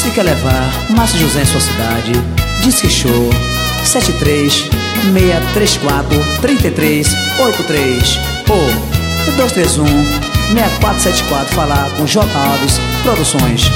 Se quer levar Márcio José em sua cidade, Disque Show 73-634-3383 ou 231-6474. Falar com J. Alves Produções.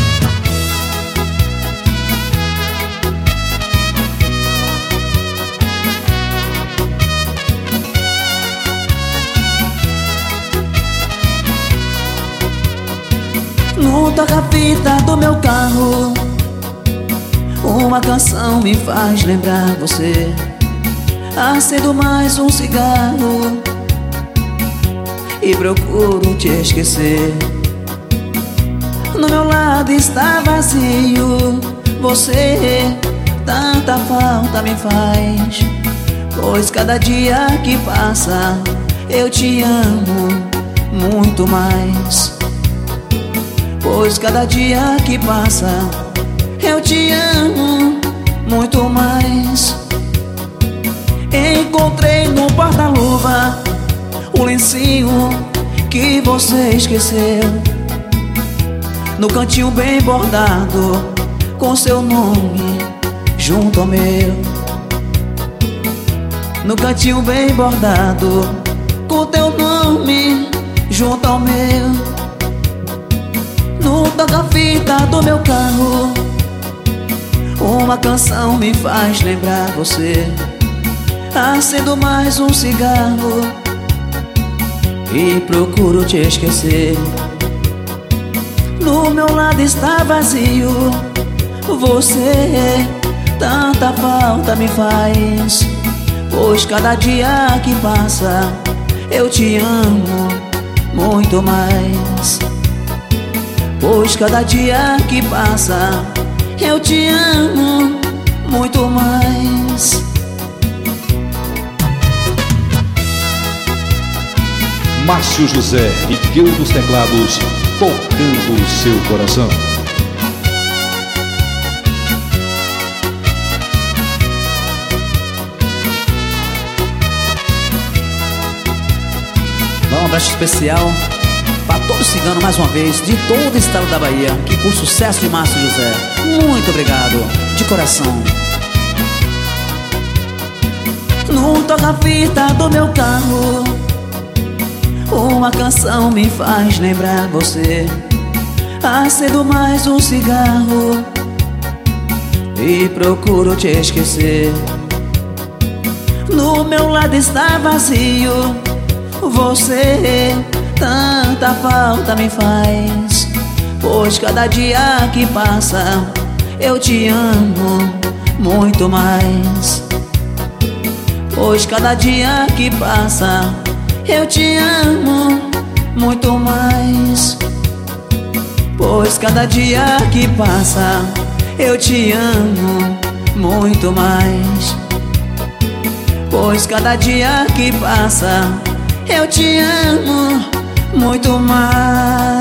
No toca-fita do meu carro, uma canção me faz lembrar você. Acendo mais um cigarro e procuro te esquecer. No meu lado está vazio, você tanta falta me faz. Pois cada dia que passa eu te amo muito mais. Pois cada dia que passa eu te amo muito mais. Encontrei no porta-luva o lencinho que você esqueceu, no cantinho bem bordado com seu nome junto ao meu. No cantinho bem bordado com teu nome junto ao meu. No toca-fita do meu carro, uma canção me faz lembrar você. Acendo mais um cigarro e procuro te esquecer. No meu lado está vazio, você tanta falta me faz. Pois cada dia que passa eu te amo muito mais. Pois cada dia que passa eu te amo muito mais. Márcio José, Miguel dos Teclados, tocando o seu coração. Um abraço especial para todo cigano mais uma vez, de todo o estado da Bahia, que curte o sucesso de Márcio José. Muito obrigado, de coração. No toca-fita do meu carro, uma canção me faz lembrar você. Acendo mais um cigarro e procuro te esquecer. No meu lado está vazio, você tanta falta me faz. Pois cada dia que passa eu te amo muito mais. Pois cada dia que passa eu te amo muito mais. Pois cada dia que passa eu te amo muito mais. Pois cada dia que passa eu te amo muito mais.